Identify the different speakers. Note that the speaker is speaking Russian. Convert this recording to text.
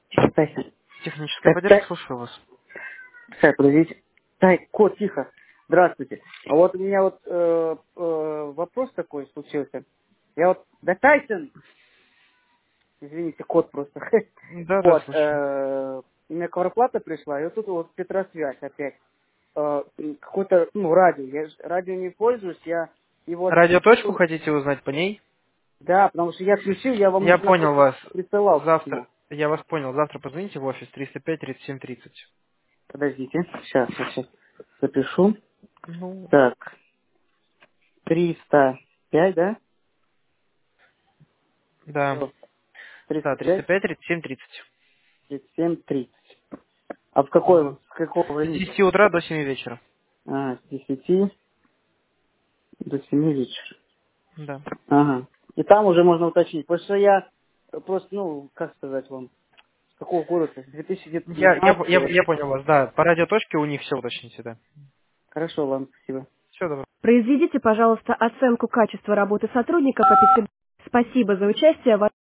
Speaker 1: Тайсон.
Speaker 2: Техническая
Speaker 1: Так,
Speaker 2: поддержка, слушаю вас.
Speaker 1: так, подождите. Тай, кот, тихо. Здравствуйте. А вот у меня вот вопрос такой случился. Я вот... Да, Тайсон! Извините, кот просто.
Speaker 2: Да, да,
Speaker 1: Вот.
Speaker 2: слушаю.
Speaker 1: У меня кварплата пришла, и вот тут вот Петросвязь опять. Какое-то, ну, радио. Я ж радио не пользуюсь, я его
Speaker 2: Радиоточку
Speaker 1: отключил.
Speaker 2: хотите узнать по ней?
Speaker 1: Да, потому что я отключил, я вам
Speaker 2: Я
Speaker 1: уже на
Speaker 2: понял
Speaker 1: почту
Speaker 2: вас.
Speaker 1: присылал
Speaker 2: Завтра.
Speaker 1: письмо.
Speaker 2: Я вас понял. Завтра позвоните в офис 305-37-30.
Speaker 1: Подождите, сейчас запишу.
Speaker 2: Ну,
Speaker 1: Так, 305, да?
Speaker 2: да.
Speaker 1: Всё,
Speaker 2: Да,
Speaker 1: 305,
Speaker 2: 305-37-30.
Speaker 1: 37, 30. А
Speaker 2: Мгм.
Speaker 1: с какого
Speaker 2: С
Speaker 1: времени?
Speaker 2: 10 утра до 7 вечера.
Speaker 1: С 10 до 7 вечера.
Speaker 2: Да.
Speaker 1: Ага. И там уже можно уточнить. Потому что я просто, ну, как сказать вам, с какого года-то? С
Speaker 2: Я
Speaker 1: 2019.
Speaker 2: понял вас, да. По радиоточке у них все уточните, да.
Speaker 1: Хорошо, ладно, спасибо.
Speaker 2: Все, добро.
Speaker 3: Произведите, пожалуйста, оценку качества работы сотрудников. Спасибо за участие в